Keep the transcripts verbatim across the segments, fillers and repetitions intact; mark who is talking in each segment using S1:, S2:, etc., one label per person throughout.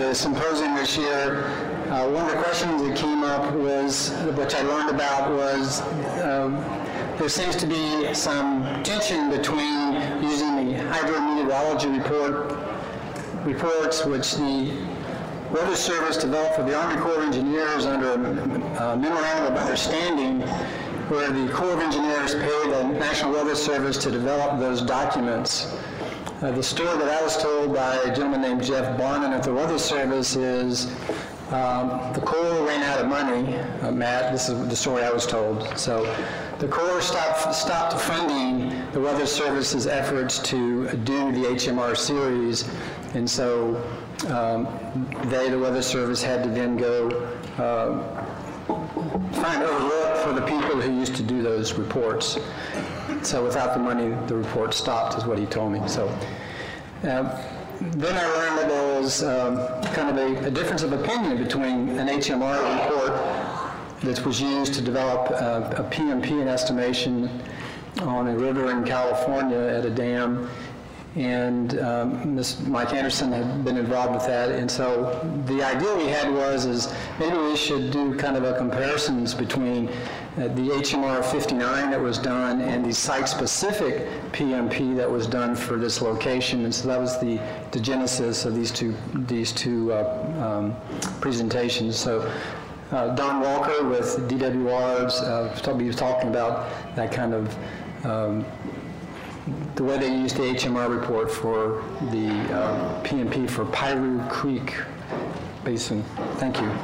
S1: the symposium this year, uh, one of the questions that came up was, which I learned about, was um, there seems to be some tension between using the hydrometeorology report reports, which the Weather Service developed for the Army Corps of Engineers under a uh, memorandum of understanding, where the Corps of Engineers paid the National Weather Service to develop those documents. Uh, the story that I was told by a gentleman named Jeff Barnum at the Weather Service is um, the Corps ran out of money. Uh, Matt, this is the story I was told. So the Corps stopped, stopped funding the Weather Service's efforts to do the H M R series, and so um, they, the Weather Service, had to then go uh, find other work for the people who used to do those reports. So without the money, the report stopped, is what he told me. So uh, then I learned that there was um, kind of a, a difference of opinion between an H M R report that was used to develop uh, a P M P, an estimation on a river in California at a dam, and um, Miz Mike Anderson had been involved with that. And so the idea we had was is maybe we should do kind of a comparisons between uh, the H M R fifty-nine that was done and the site-specific P M P that was done for this location. And so that was the, the genesis of these two, these two uh, um, presentations. So uh, Don Walker with D W Rs, uh, he was talking about that kind of um, the way they used the H M R report for the uh, P M P for Piru Creek Basin. Thank you.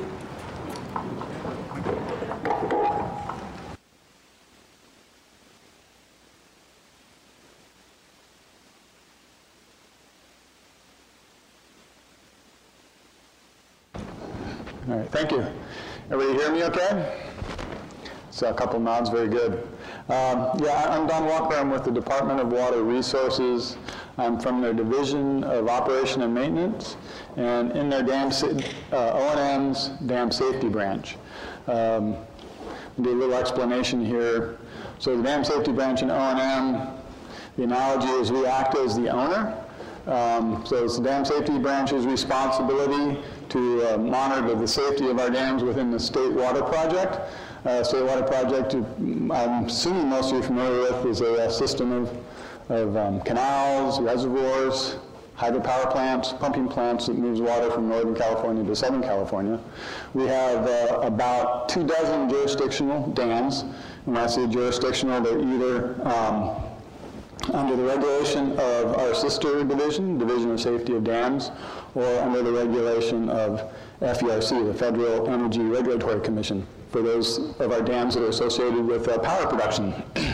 S2: All right, thank you. Everybody hear me okay? So a couple nods, very good. Um, yeah, I'm Don Walker. I'm with the Department of Water Resources. I'm from their Division of Operation and Maintenance, and in their dam uh, O and M's Dam Safety Branch. Um, I'll do a little explanation here. So the Dam Safety Branch in O and M, the analogy is we act as the owner. Um, so it's the Dam Safety Branch's responsibility to uh, monitor the safety of our dams within the State Water Project. Uh, State Water Project, I'm assuming most of you are familiar with, is a, a system of, of um, canals, reservoirs, hydropower plants, pumping plants that moves water from Northern California to Southern California. We have uh, about two dozen jurisdictional dams. And when I say jurisdictional, they're either um, under the regulation of our sister division, Division of Safety of Dams, or under the regulation of F E R C, the Federal Energy Regulatory Commission, for those of our dams that are associated with uh, power production.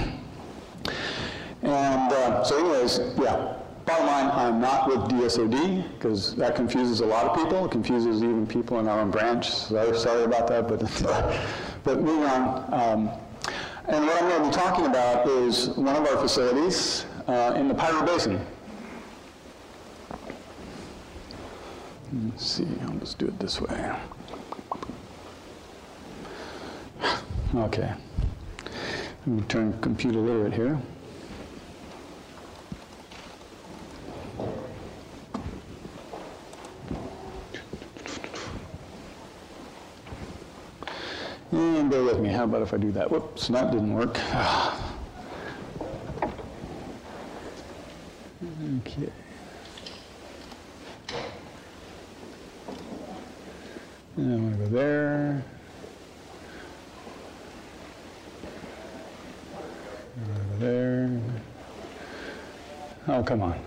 S2: And uh, so anyways, yeah, bottom line, I'm not with D S O D, because that confuses a lot of people. It confuses even people in our own branch. So sorry about that, but, but moving on. Um, and what I'm going to be talking about is one of our facilities uh, in the Piru Basin. Let's see, I'll just do it this way. Okay. Let me turn computer literate here. And bear with me, how about if I do that? Whoops, that didn't work. Okay. And I'm going to go there. Over there. Oh, come on.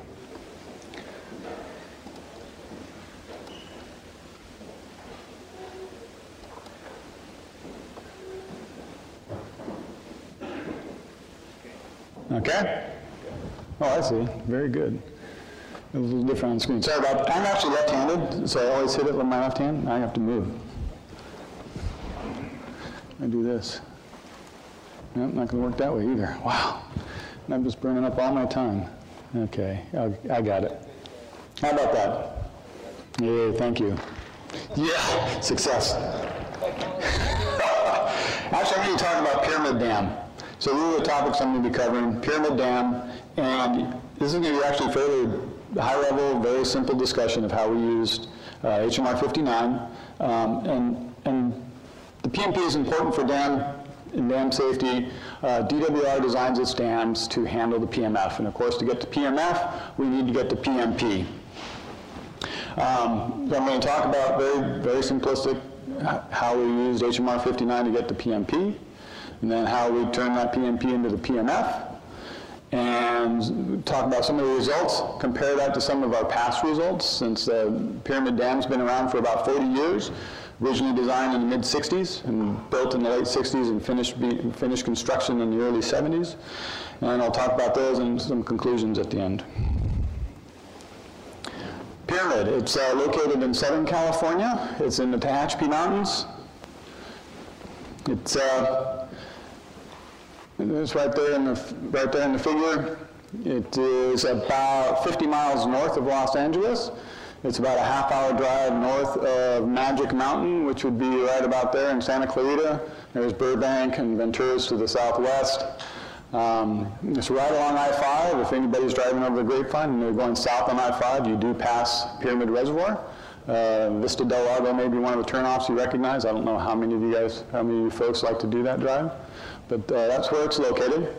S2: Okay? Oh, I see. Very good. It was a little different on the screen. Sorry about that. I'm actually left-handed, so I always hit it with my left hand. I have to move. I do this. Nope, not going to work that way either. Wow. And I'm just burning up all my time. Okay, I, I got it. How about that? Yeah, thank you. Yeah, success. Actually, I'm going to talk about Pyramid Dam. So these are the topics I'm going to be covering. Pyramid Dam, and this is going to be actually fairly high level, very simple discussion of how we used uh, H M R fifty-nine. Um, and, and the P M P is important for dam and dam safety. Uh, D W R designs its dams to handle the P M F. And of course, to get to P M F, we need to get to P M P. Um, so I'm going to talk about very, very simplistic how we used H M R fifty-nine to get to P M P, and then how we turn that P M P into the P M F, and talk about some of the results, compare that to some of our past results, since the Pyramid Dam's been around for about forty years, originally designed in the mid sixties and built in the late sixties and finished, be, finished construction in the early seventies. And I'll talk about those and some conclusions at the end. Pyramid, it's uh, located in Southern California. It's in the Tehachapi Mountains. It's, uh, it's right there in the right there in the figure. It is about fifty miles north of Los Angeles. It's about a half hour drive north of Magic Mountain, which would be right about there in Santa Clarita. There's Burbank and Ventura's to the southwest. Um, it's right along I five. If anybody's driving over the Grapevine and they're going south on I five, you do pass Pyramid Reservoir. Uh, Vista Del Lago may be one of the turnoffs you recognize. I don't know how many of you guys, how many of you folks like to do that drive, but uh, that's where it's located.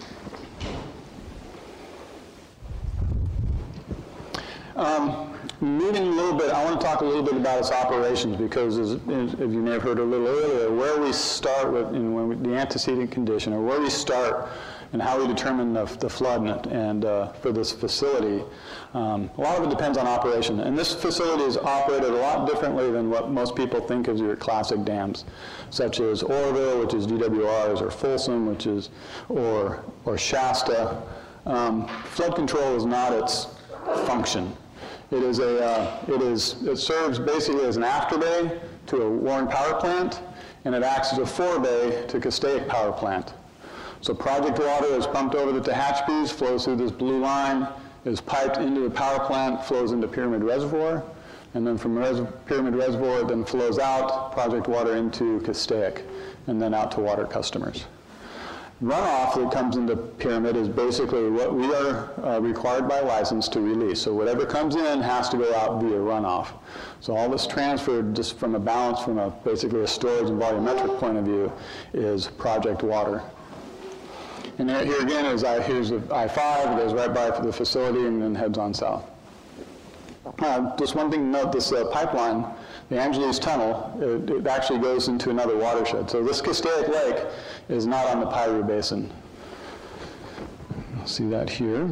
S2: Um, moving a little bit, I want to talk a little bit about its operations because, as, as you may have heard a little earlier, where we start with in when we, the antecedent condition, or where we start and how we determine the, the flood and, and uh, for this facility, um, a lot of it depends on operation. And this facility is operated a lot differently than what most people think of your classic dams, such as Oroville, which is D W Rs, or Folsom, which is, or, or Shasta. Um, flood control is not its function. It is a, uh, it is, it serves basically as an afterbay to a Warren power plant, and it acts as a forebay to Castaic power plant. So project water is pumped over the Tehachapis, flows through this blue line, is piped into the power plant, flows into Pyramid Reservoir, and then from Res Pyramid Reservoir it then flows out, project water into Castaic, and then out to water customers. Runoff that comes into Pyramid is basically what we are uh, required by license to release. So whatever comes in has to go out via runoff. So all this transferred just from a balance, from a basically a storage and volumetric point of view, is project water. And there, here again is I, here's the I five, it goes right by the facility and then heads on south. Uh, just one thing to note, this uh, pipeline, the Angeles Tunnel, it, it actually goes into another watershed. So this Castaic Lake is not on the Piru Basin. You'll see that here.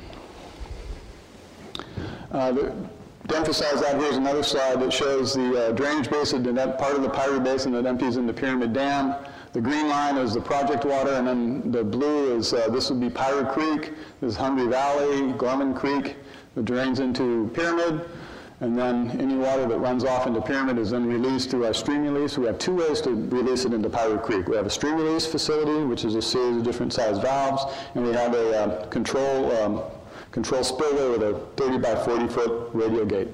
S2: Uh, the, to emphasize that, here's another slide that shows the uh, drainage basin, and that part of the Piru Basin that empties into Pyramid Dam. The green line is the project water, and then the blue is, uh, this would be Piru Creek, this is Hungry Valley, Gorman Creek, that drains into Pyramid. And then any water that runs off into Pyramid is then released through our stream release. We have two ways to release it into Piru Creek. We have a stream release facility, which is a series of different sized valves, and we have a uh, control, um, control spillway with a thirty by forty foot radial gate.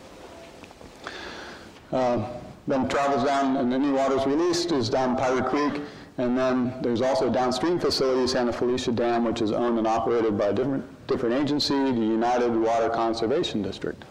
S2: Uh, then travels down, and any water is released is down Piru Creek. And then there's also a downstream facility, Santa Felicia Dam, which is owned and operated by a different, different agency, the United Water Conservation District.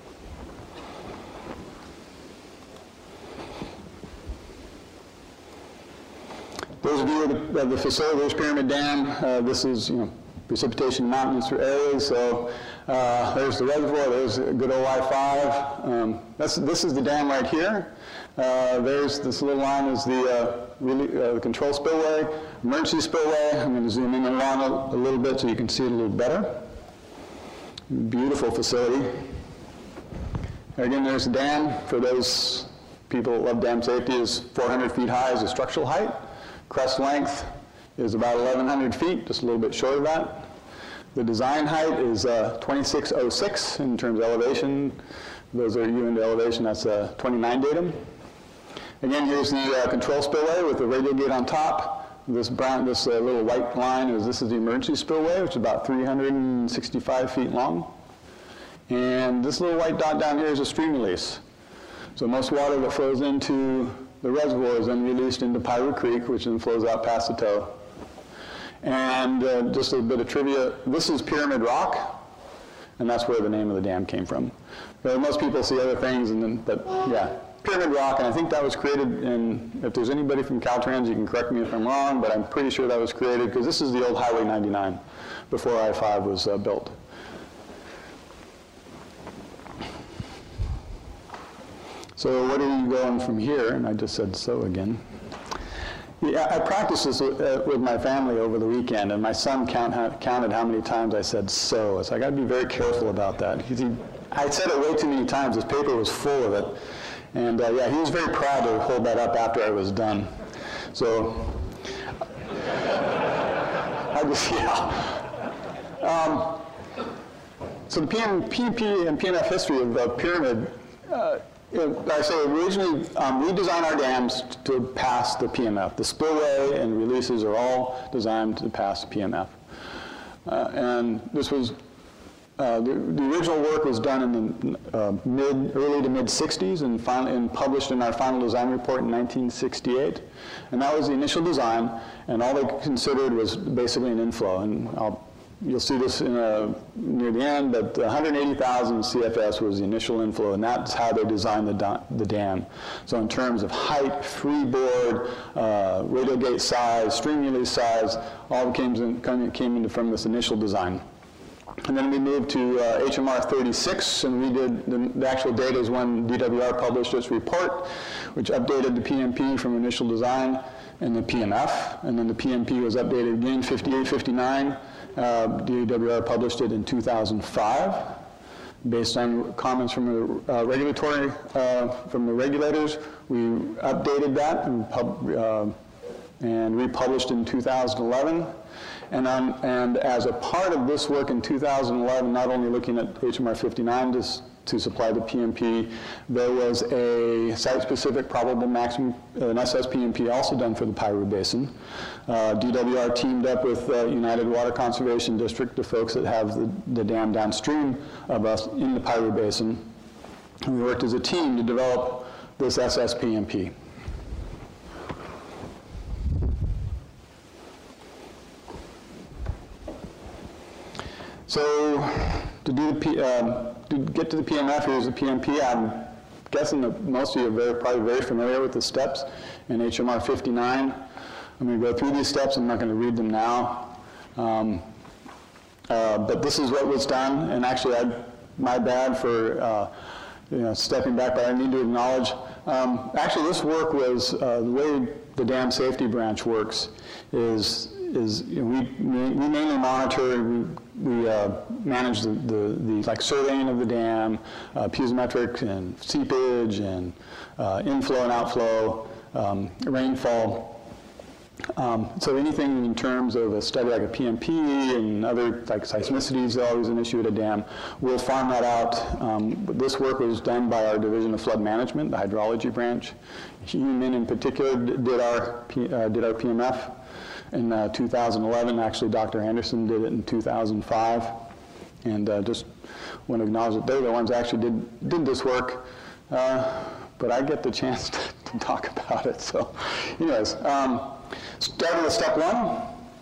S2: Those of you of the, of the facility, there's Pyramid Dam. Uh, this is, you know, precipitation mountains areas. So uh, there's the reservoir. There's a good old I five. Um, that's, this is the dam right here. Uh, there's this little line is the uh, really, uh, control spillway, emergency spillway. I'm going to zoom in and along a, a little bit so you can see it a little better. Beautiful facility. Again, there's the dam. For those people that love dam safety, is four hundred feet high as a structural height. Crest length is about eleven hundred feet, just a little bit short of that. The design height is uh, twenty-six oh six in terms of elevation. Those are you into elevation, that's uh, twenty-nine datum. Again, here's the uh, control spillway with the radial gate on top. This brown, this uh, little white line is this is the emergency spillway, which is about three hundred sixty-five feet long. And this little white dot down here is a stream release. So most water that flows into the reservoir is then released into Piru Creek, which then flows out past the toe. And uh, just a bit of trivia, this is Pyramid Rock. and that's where the name of the dam came from. So most people see other things, and then, but yeah, Pyramid Rock, and I think that was created in, if there's anybody from Caltrans, you can correct me if I'm wrong, but I'm pretty sure that was created, because this is the old Highway ninety-nine, before I five was uh, built. So what are you going from here? And I just said so again. Yeah, I practiced this uh, with my family over the weekend, and my son count, ha, counted how many times I said so. So I got to be very careful about that. He, I said it way too many times. His paper was full of it. And uh, yeah, he was very proud to hold that up after I was done. So I just, yeah. Um, so the P M P and P N F history of the pyramid, uh, like I say, originally um, we designed our dams to pass the P M F. The spillway and releases are all designed to pass the P M F. Uh, and this was, uh, the, the original work was done in the uh, mid, early to mid sixties and, fin and published in our final design report in nineteen sixty-eight. And that was the initial design, and all they considered was basically an inflow. And I'll You'll see this in a, near the end, but one hundred eighty thousand C F S was the initial inflow, and that's how they designed the, the dam. So in terms of height, freeboard, uh, radial gate size, stream release size, all came, in, came into from this initial design. And then we moved to uh, H M R thirty-six, and we did, the, the actual data is when D W R published its report, which updated the P M P from initial design and the P M F, and then the P M P was updated again, fifty-eight, fifty-nine. Uh, D W R published it in two thousand five, based on comments from the uh, regulatory, uh, from the regulators. We updated that and, pub, uh, and republished in two thousand eleven. And, um, and as a part of this work in two thousand eleven, not only looking at H M R fifty-nine to, to supply the P M P, there was a site-specific probable maximum, uh, an S S P M P also done for the Piru Basin. Uh, D W R teamed up with uh, United Water Conservation District, the folks that have the, the dam downstream of us in the Piru Basin. And we worked as a team to develop this S S P M P. So to do the P, um, to get to the P M F, here's the P M P. I'm guessing that most of you are very, probably very familiar with the steps in H M R fifty-nine. I'm going to go through these steps. I'm not going to read them now. Um, uh, but this is what was done. And actually, I, my bad for uh, you know, stepping back, but I need to acknowledge. Um, actually, this work was, uh, the way the dam safety branch works is, is you know, we, we mainly monitor, we, we uh, manage the, the, the like surveying of the dam, uh, piezometric and seepage and uh, inflow and outflow, um, rainfall. Um, so anything in terms of a study like a P M P and other like seismicity is always an issue at a dam, we'll farm that out. Um, this work was done by our Division of Flood Management, the hydrology branch. Human in particular did our, P, uh, did our P M F in uh, two thousand eleven. Actually, Doctor Anderson did it in two thousand five. And uh, just want to acknowledge that they're the ones that actually did, did this work. Uh, but I get the chance to, to talk about it. So anyways, um, starting with step one.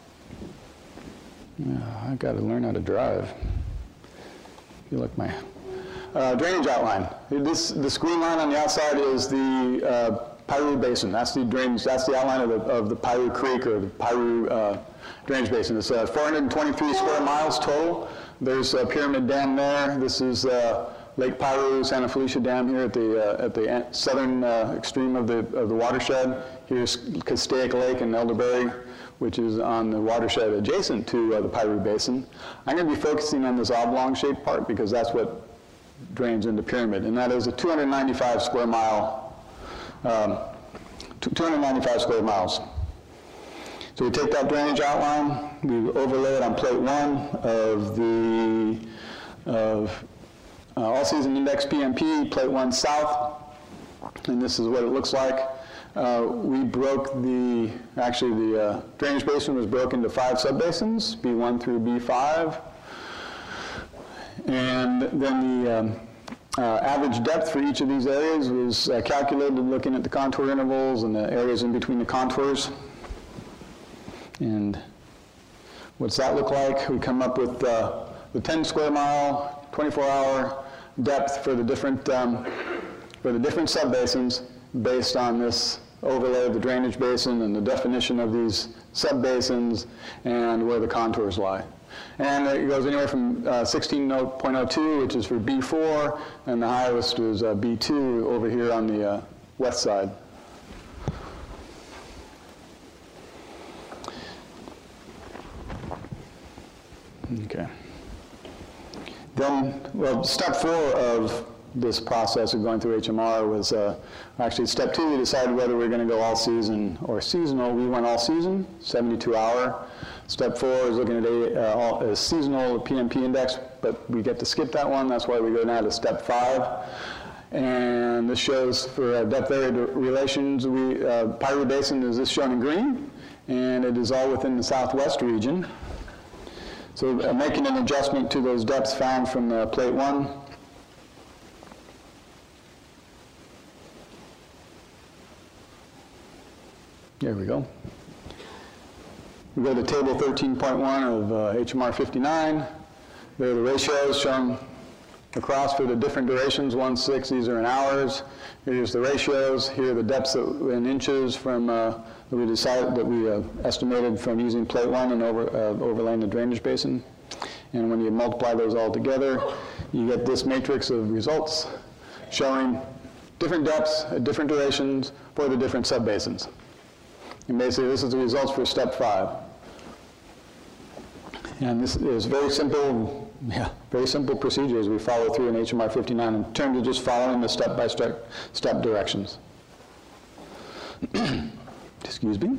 S2: Yeah, I've got to learn how to drive. You look my uh, drainage outline. This, this green line on the outside is the uh, Piru Basin. That's the drainage. That's the outline of the, of the Piru Creek or the Piru uh, drainage basin. It's uh, four hundred twenty-three square miles total. There's a Pyramid Dam there. This is uh, Lake Piru, Santa Felicia Dam here at the uh, at the southern uh, extreme of the of the watershed. Here's Castaic Lake in Elderberry, which is on the watershed adjacent to uh, the Piru Basin. I'm going to be focusing on this oblong-shaped part because that's what drains into Pyramid, and that is a two hundred ninety-five square mile, um, two hundred ninety-five square miles. So we take that drainage outline, we overlay it on plate one of the of uh, all-season index P M P, plate one south, and this is what it looks like. Uh, we broke the, actually the uh, drainage basin was broken into five subbasins, B one through B five. And then the um, uh, average depth for each of these areas was uh, calculated looking at the contour intervals and the areas in between the contours. And what's that look like? We come up with uh, the ten square mile twenty-four hour depth for the different, um, for the different subbasins based on this overlay of the drainage basin and the definition of these subbasins and where the contours lie. And it goes anywhere from uh, sixteen point oh two, which is for B four, and the highest is uh, B two over here on the uh, west side. Okay. Then, well, step four of this process of going through H M R was uh, actually step two. We decided whether we were going to go all season or seasonal. We went all season, seventy-two hour. Step four is looking at a, uh, all, a seasonal P M P index, but we get to skip that one. That's why we go now to step five. And this shows for uh, depth area relations. We uh, Piru Basin is this shown in green, and it is all within the southwest region. So uh, making an adjustment to those depths found from the plate one. There we go. We go to table thirteen point one of uh, H M R fifty-nine. There are the ratios shown across for the different durations, one, six, these are in hours. Here's the ratios. Here are the depths in inches from uh, that we decided that we uh, estimated from using plate one and over, uh, overlaying the drainage basin. And when you multiply those all together, you get this matrix of results showing different depths at different durations for the different subbasins. And basically, this is the results for step five. And this is very simple, yeah, very simple procedures we follow through in H M R fifty-nine in terms of just following the step-by-step step directions. Excuse me.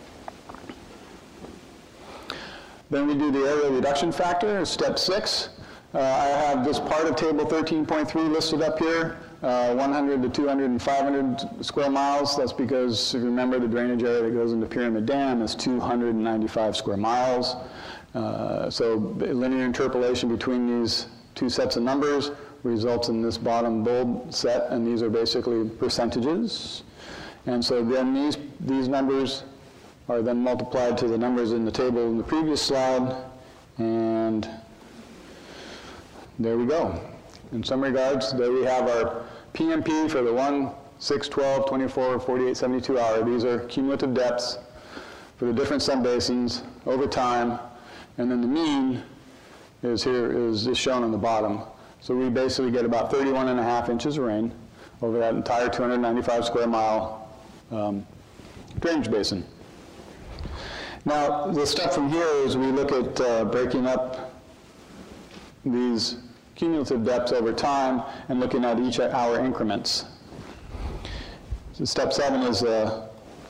S2: Then we do the area reduction factor, step six. Uh, I have this part of table thirteen point three listed up here. Uh, one hundred to two hundred and five hundred square miles. That's because, if you remember, the drainage area that goes into Pyramid Dam is two hundred ninety-five square miles. Uh, so linear interpolation between these two sets of numbers results in this bottom bold set, and these are basically percentages. And so then these, these numbers are then multiplied to the numbers in the table in the previous slide, and there we go. In some regards, there we have our P M P for the one, six, twelve, twenty-four, forty-eight, seventy-two hour. These are cumulative depths for the different subbasins over time. And then the mean is here, is just shown on the bottom. So we basically get about thirty-one and a half inches of rain over that entire two hundred ninety-five square mile um, drainage basin. Now, the step from here is we look at uh, breaking up these cumulative depths over time and looking at each hour increments. So step seven is uh,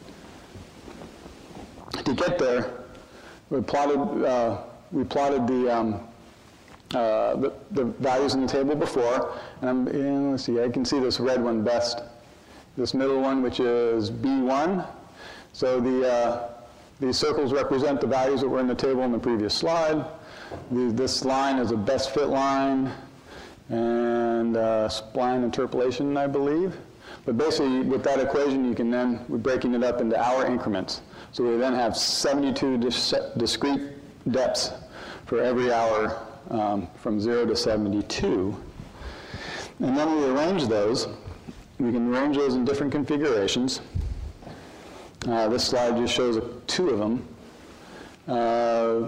S2: to get there, we plotted, uh, we plotted the, um, uh, the, the values in the table before, and I'm, and let's see, I can see this red one best. This middle one, which is B one. So the, uh, these circles represent the values that were in the table in the previous slide. The, this line is a best fit line and uh, spline interpolation, I believe. But basically, with that equation, you can then, we're breaking it up into hour increments. So we then have seventy-two dis discrete depths for every hour um, from zero to seventy-two. And then we arrange those. We can arrange those in different configurations. Uh, this slide just shows two of them. Uh,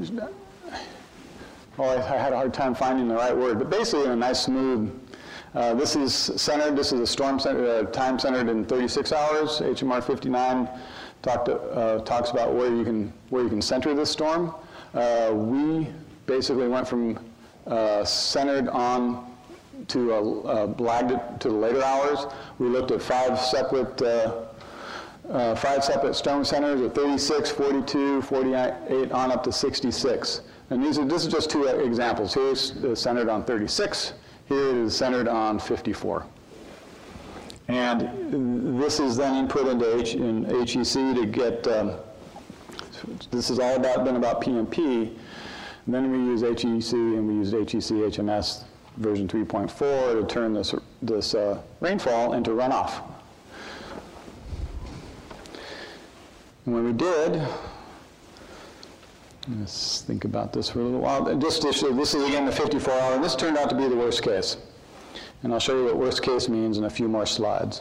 S2: oh, I, I had a hard time finding the right word, but basically in a nice smooth. Uh, this is centered. This is a storm center, uh, time centered in thirty-six hours. H M R fifty-nine talked, uh, talks about where you can where you can center this storm. Uh, we basically went from uh, centered on to uh, uh, lagged it to the later hours. We looked at five separate uh, uh, five separate storm centers at thirty-six, forty-two, forty-eight, on up to sixty-six. And these are this is just two examples. Here's uh, centered on thirty-six. Here it is centered on fifty-four. And this is then input into H, in H E C to get, um, this is all about been about P M P. And then we use H E C and we use H E C H M S version three point four to turn this, this uh, rainfall into runoff. And when we did, Let's think about this for a little while. Just to show, this is again the fifty-four hour, and this turned out to be the worst case. And I'll show you what worst case means in a few more slides.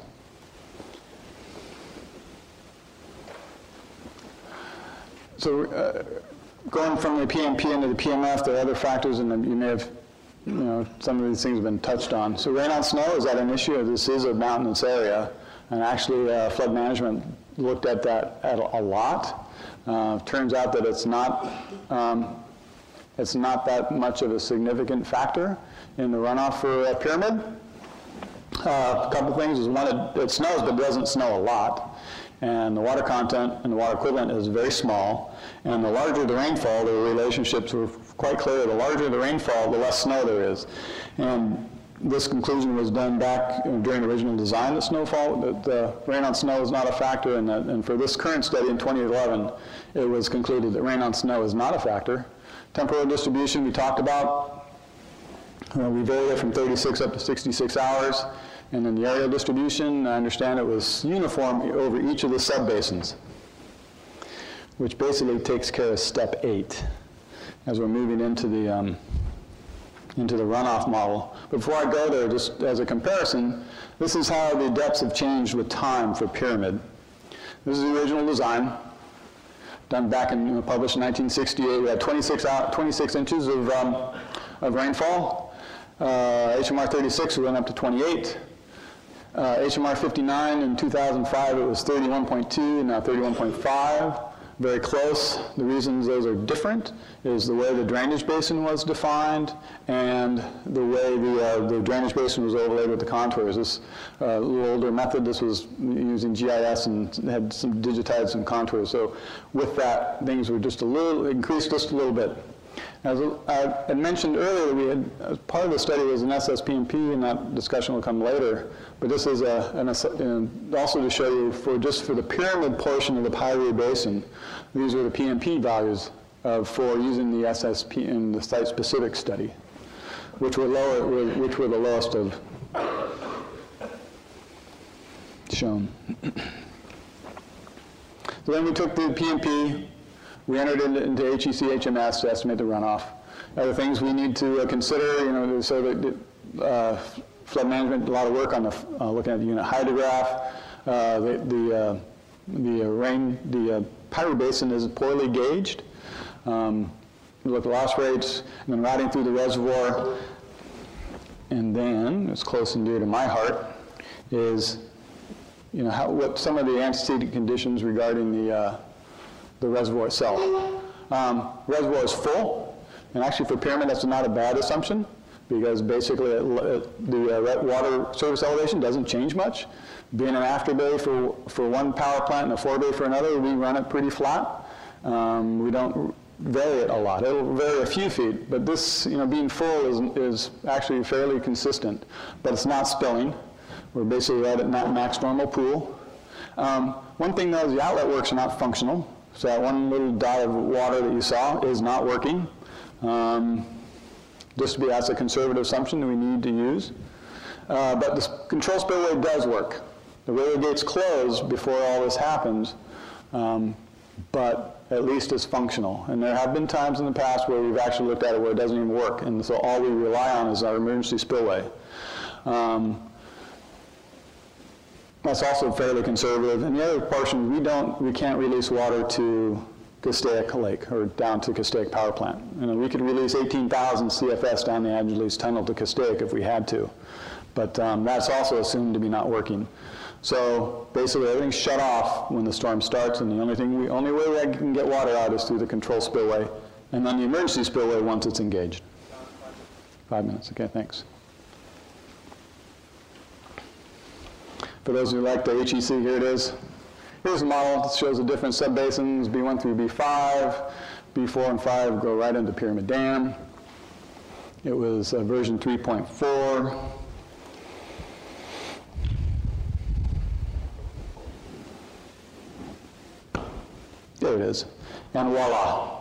S2: So uh, going from the P M P into the P M F, there are other factors, and you may have, you know, some of these things have been touched on. So rain on snow, is that an issue? This is a mountainous area, and actually uh, flood management looked at that at a lot. Uh, turns out that it's not, um, it's not that much of a significant factor in the runoff for uh, Pyramid. Uh, a couple things is one, it, it snows but doesn't snow a lot, and the water content and the water equivalent is very small, and the larger the rainfall, the relationships were quite clear. The larger the rainfall, the less snow there is. And this conclusion was done back during the original design of snowfall, that the rain on snow is not a factor, and, that, and for this current study in twenty eleven, it was concluded that rain on snow is not a factor. Temporal distribution we talked about. Uh, we vary it from thirty-six up to sixty-six hours, and then the areal distribution, I understand it was uniform over each of the subbasins, which basically takes care of step eight as we're moving into the um, into the runoff model. But before I go there, just as a comparison, this is how the depths have changed with time for Pyramid. This is the original design, done back in, you know, published in nineteen sixty-eight. We had twenty-six, out, twenty-six inches of, um, of rainfall. Uh, H M R thirty-six went up to twenty-eight. Uh, H M R fifty-nine in two thousand five, it was thirty-one point two, and now thirty-one point five. Very close. The reasons those are different is the way the drainage basin was defined and the way the, uh, the drainage basin was overlaid with the contours. This uh, little older method, this was using G I S and had some digitized some contours. So with that, things were just a little, increased just a little bit. As I had mentioned earlier, we had, as part of the study was an S S P M P, and that discussion will come later. But this is a, an, and also to show you, for just for the Pyramid portion of the Piray Basin, these are the P M P values of, for using the S S P in the site-specific study, which were lower, which were the lowest of shown. So then we took the P M P. We entered into, into H E C H M S to estimate the runoff. Other things we need to uh, consider, you know, so that uh, flood management, a lot of work on the, uh, looking at the unit hydrograph. Uh, the the, uh, the uh, rain, the uh, Piray Basin is poorly gauged. Um, we look at loss rates, and then routing through the reservoir. And then, it's close and dear to my heart, is, you know, how, what some of the antecedent conditions regarding the uh, the reservoir itself. Um, reservoir is full, and actually for Pyramid that's not a bad assumption, because basically it, it, the uh, water surface elevation doesn't change much. Being an after bay for, for one power plant and a fore bay for another, we run it pretty flat. Um, we don't vary it a lot. It'll vary a few feet, but this, you know, being full is, is actually fairly consistent, but it's not spilling. We're basically right at max normal pool. Um, one thing though is the outlet works are not functional. So that one little dot of water that you saw is not working. Um, just to be, that's a conservative assumption that we need to use. Uh, but the control spillway does work. The railway gate's closed before all this happens, um, but at least it's functional. And there have been times in the past where we've actually looked at it where it doesn't even work, and so all we rely on is our emergency spillway. Um, That's also fairly conservative. And the other portion, we don't, we can't release water to Castaic Lake or down to Castaic Power Plant. You know, we could release eighteen thousand C F S down the Angeles Tunnel to Castaic if we had to, but um, that's also assumed to be not working. So basically, everything's shut off when the storm starts, and the only thing, we, only way we can get water out is through the control spillway, and then the emergency spillway once it's engaged. Five minutes. Okay, thanks. For those who like the H E C, here it is. Here's a model that shows the different subbasins, B one through B five. B four and five go right into Pyramid Dam. It was uh, version three point four. There it is. And voila.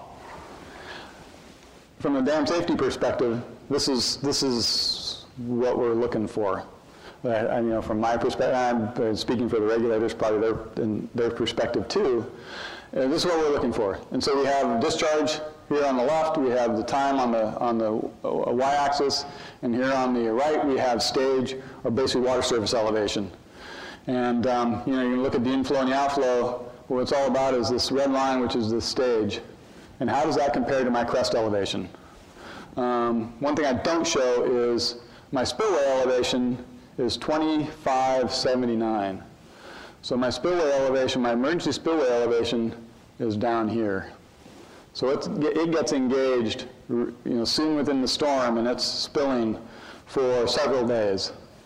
S2: From a dam safety perspective, this is, this is what we're looking for. But, I, you know, from my perspective, I'm speaking for the regulators, probably their, in their perspective too, uh, this is what we're looking for. And so we have discharge here on the left, we have the time on the, on the uh, y-axis, and here on the right, we have stage, or basically water surface elevation. And um, you know, you can look at the inflow and the outflow. What it's all about is this red line, which is the stage. And how does that compare to my crest elevation? Um, one thing I don't show is my spillway elevation is twenty-five seventy-nine. So my spillway elevation, my emergency spillway elevation is down here. So it's, it gets engaged, you know, soon within the storm, and it's spilling for several days.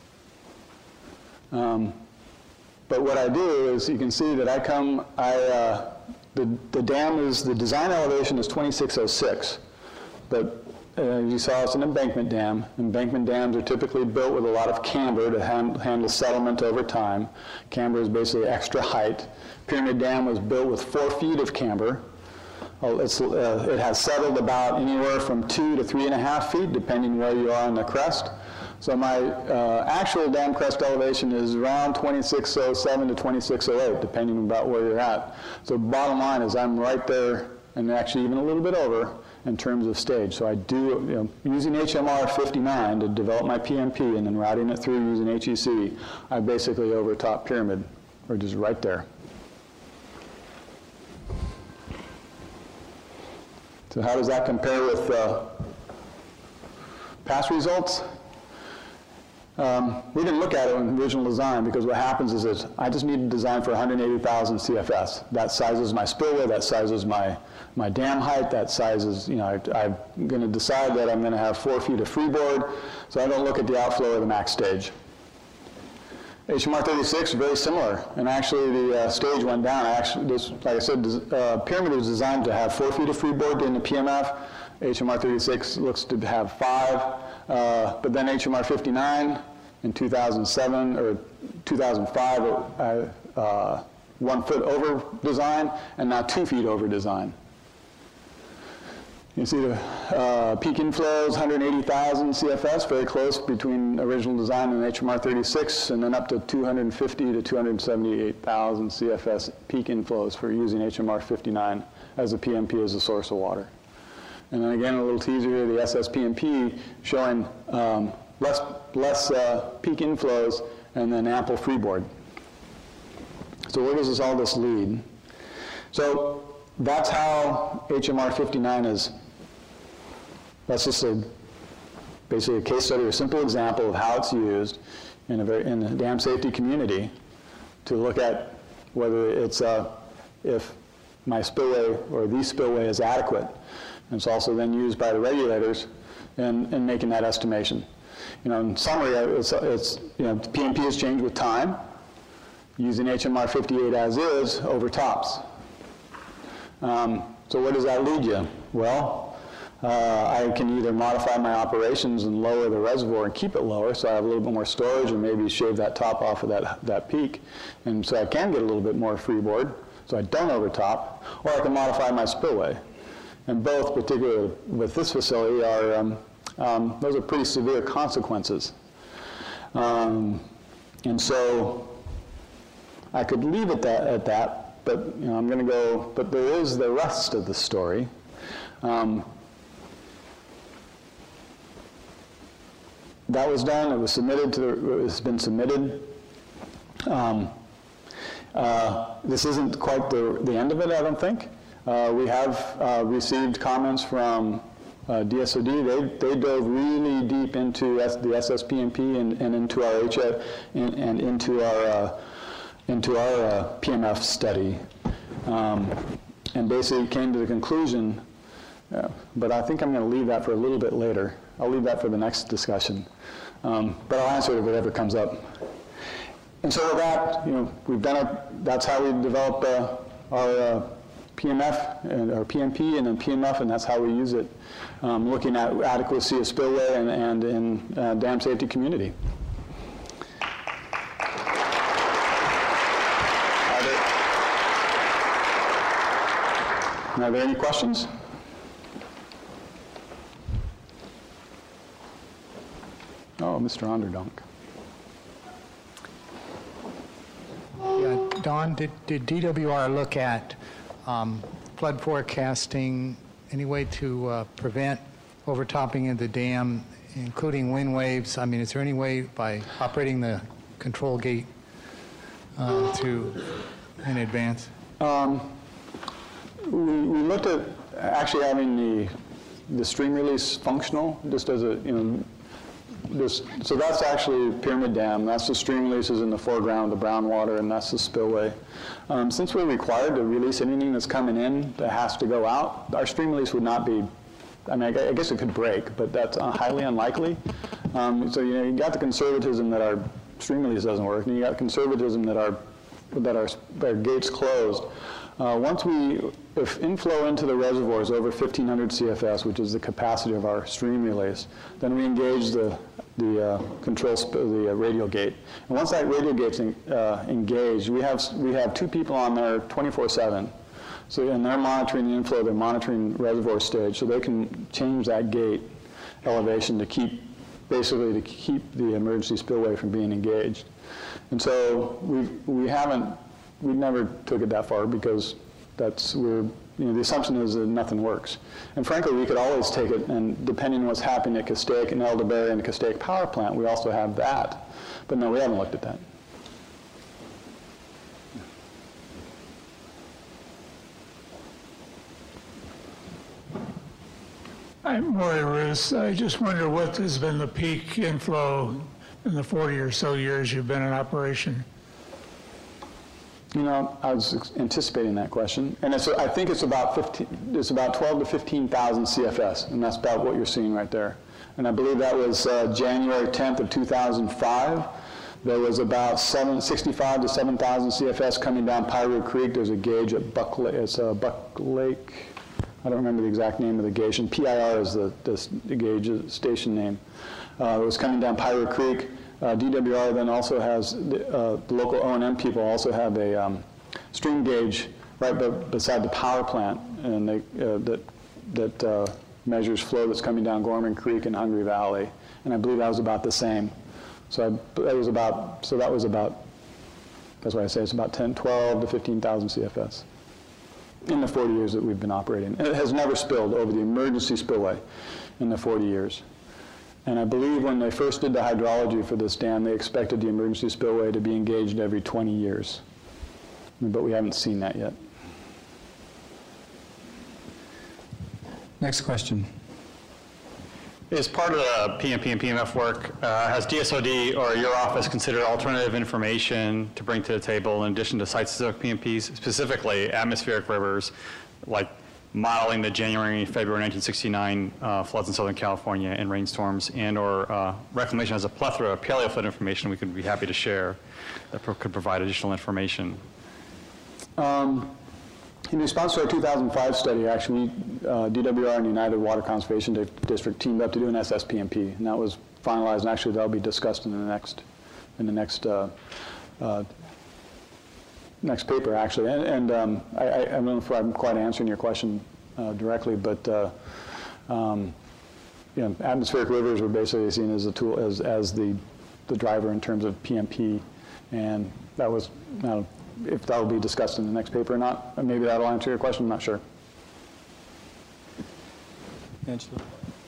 S2: Um, but what I do is, you can see that I come, I, uh, the, the dam is, the design elevation is twenty-six oh six, but uh, you saw it's an embankment dam. Embankment dams are typically built with a lot of camber to hand, handle settlement over time. Camber is basically extra height. Pyramid Dam was built with four feet of camber. Uh, it's, uh, it has settled about anywhere from two to three and a half feet, depending where you are on the crest. So my uh, actual dam crest elevation is around twenty-six oh seven to twenty-six oh eight, depending about where you're at. So bottom line is I'm right there, and actually even a little bit over, in terms of stage. So I do, you know, using H M R fifty-nine to develop my P M P and then routing it through using H E C, I basically overtop pyramid, or just right there. So how does that compare with uh, past results? Um, we didn't look at it in the original design, because what happens is that I just need to design for one hundred eighty thousand C F S. That sizes my spillway, that sizes my, my dam height, that sizes, you know, I, I'm going to decide that I'm going to have four feet of freeboard, so I don't look at the outflow or the max stage. H M R thirty-six, very similar, and actually the uh, stage went down. I actually, this, like I said, uh, pyramid was designed to have four feet of freeboard in the P M F. H M R thirty-six looks to have five, uh, but then H M R fifty-nine in two thousand seven or two thousand five, uh, uh, one foot over design, and now two feet over design. You see the uh, peak inflows, one hundred eighty thousand C F S, very close between original design and H M R thirty-six, and then up to two hundred fifty to two hundred seventy-eight thousand C F S peak inflows for using H M R fifty-nine as a P M P as a source of water. And then again, a little teaser here, the S S P M P showing um, less, less uh, peak inflows and then ample freeboard. So where does this, all this lead? So that's how H M R fifty-nine is. That's just a, basically a case study, or a simple example of how it's used in a very, in the dam safety community to look at whether it's, uh, if my spillway or the spillway is adequate. And it's also then used by the regulators in, in making that estimation. You know, in summary, it's, it's, you know, P M P has changed with time. Using H M R fifty-eight as is over tops. Um, so where does that lead you? Well, uh, I can either modify my operations and lower the reservoir and keep it lower, so I have a little bit more storage, and maybe shave that top off of that, that peak, and so I can get a little bit more freeboard, so I don't overtop, or I can modify my spillway. And both, particularly with this facility, are um, um, those are pretty severe consequences. Um, and so I could leave it that, at that, but you know, I'm going to go. But there is the rest of the story. Um, that was done. It was submitted to. The, it's been submitted. Um, uh, this isn't quite the the end of it, I don't think. Uh, we have uh, received comments from uh, D S O D. They, they dove really deep into S, the S S P M P and, and into our H F and, and into our uh, into our uh, P M F study, um, and basically came to the conclusion. Uh, but I think I'm going to leave that for a little bit later. I'll leave that for the next discussion. Um, but I'll answer it if it ever comes up. And so with that, you know, we've done it. That's how we develop uh, our. Uh, P M F, and, or P M P, and then P M F, and that's how we use it, um, looking at adequacy of spillway and, and in uh, dam safety community. Are there, are there any questions? Oh, Mister Onderdonk.
S3: Yeah, Don, did, did D W R look at Um, flood forecasting any way to uh, prevent overtopping of the dam, including wind waves? I mean, is there any way by operating the control gate uh, to in advance?
S2: Um, we, we looked at actually having the the stream release functional, just as a, you know, this, so that's actually Pyramid Dam. That's the stream releases in the foreground, the brown water, and that's the spillway. Um, since we're required to release anything that's coming in that has to go out, our stream release would not be, I mean, I guess it could break, but that's uh, highly unlikely. Um, so, you know, you got the conservatism that our stream release doesn't work, and you got conservatism that our, that our, our gate's closed. Uh, once we, if inflow into the reservoir is over fifteen hundred C F S, which is the capacity of our stream release, then we engage the, the uh, control, sp the uh, radial gate. And once that radial gate's in, uh, engaged, we have, we have two people on there twenty-four seven. So, and they're monitoring the inflow, they're monitoring reservoir stage, so they can change that gate elevation to keep, basically to keep the emergency spillway from being engaged. And so we, we haven't, we never took it that far because that's, we're, you know, the assumption is that nothing works. And frankly, we could always take it, and depending on what's happening at Castaic and Elderberry and the Castaic Power Plant, we also have that. But no, we haven't looked at that.
S4: I'm Maury Roos. I just wonder what has been the peak inflow in the forty or so years you've been in operation?
S2: You know, I was anticipating that question, and it's, I think it's about fifteen, it's about twelve to fifteen thousand C F S, and that's about what you're seeing right there. And I believe that was uh, January tenth of two thousand five. There was about seven, sixty-five to seven thousand C F S coming down Piru Creek. There's a gauge at Buck Lake. It's uh, Buck Lake. I don't remember the exact name of the gauge. And P I R is the, the, the gauge station name. Uh, it was coming down Piru Creek. Uh, D W R then also has, the, uh, the local O and M people also have a um, stream gauge right be beside the power plant, and they, uh, that, that uh, measures flow that's coming down Gorman Creek and Hungry Valley. And I believe that was about the same. So I, that was about, so that was about, that's why I say it's about ten, twelve to fifteen thousand C F S in the forty years that we've been operating. And it has never spilled over the emergency spillway in the forty years. And I believe when they first did the hydrology for this dam, they expected the emergency spillway to be engaged every twenty years. But we haven't seen that yet.
S5: Next question.
S6: As part of the P M P and P M F work, uh, has D S O D or your office considered alternative information to bring to the table in addition to site-specific P M Ps, specifically atmospheric rivers, like modeling the January and February nineteen sixty-nine uh, floods in Southern California and rainstorms, and or uh, Reclamation has a plethora of paleoflood information we could be happy to share that pro could provide additional information?
S2: Um, in response to our two thousand five study, actually, uh, D W R and United Water Conservation Di District teamed up to do an S S P M P, and that was finalized, and actually that'll be discussed in the next, in the next, uh, uh, next paper, actually. And, and um, I, I, I don't know if I'm quite answering your question uh, directly, but uh, um, you know, atmospheric rivers were basically seen as a tool, as, as the, the driver in terms of P M P, and that was, I don't know, if that will be discussed in the next paper or not. Maybe that'll answer your question, I'm not sure.
S5: Angela.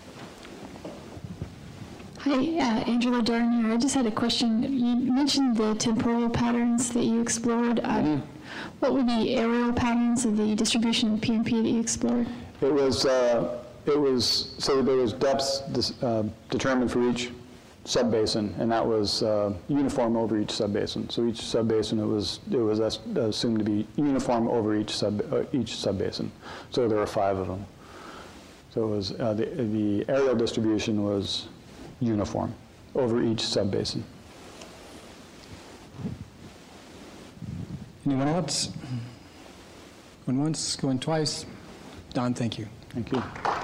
S7: Hi, uh, Angela Darn here. I just had a question. You mentioned the temporal patterns that you explored. Uh, mm-hmm. What were the aerial patterns of the distribution of P M P that you explored?
S2: It was, uh, it was, so there was depths uh, determined for each subbasin, and that was uh, uniform over each subbasin. So each subbasin, it was it was assumed to be uniform over each sub uh, each subbasin. So there were five of them. So it was uh, the the aerial distribution was uniform over each subbasin.
S5: Anyone else? Going once, going twice. Don, thank you.
S2: Thank you.